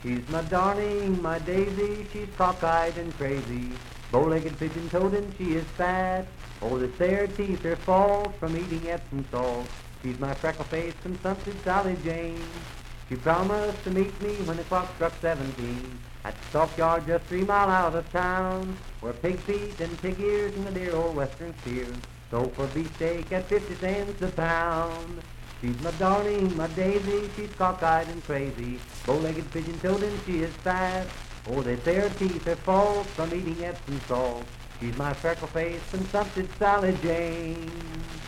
She's my darling, my daisy, she's cockeyed and crazy, bow-legged, pigeon-toed, and she is fat. Oh, the there teeth are false from eating Epsom salt. She's my freckle-faced, consumptive Sally Jane. She promised to meet me when the clock struck 17 at the stockyard just 3 miles out of town, where pig feet and pig ears and the dear old western steer sold for beefsteak at 50 cents a pound. She's my darling, my daisy, she's cockeyed and crazy, bow-legged, pigeon-toed, and she is fat. Oh, they say her teeth are false from eating Epsom salt. She's my freckle-faced, consumptive Sally Jane.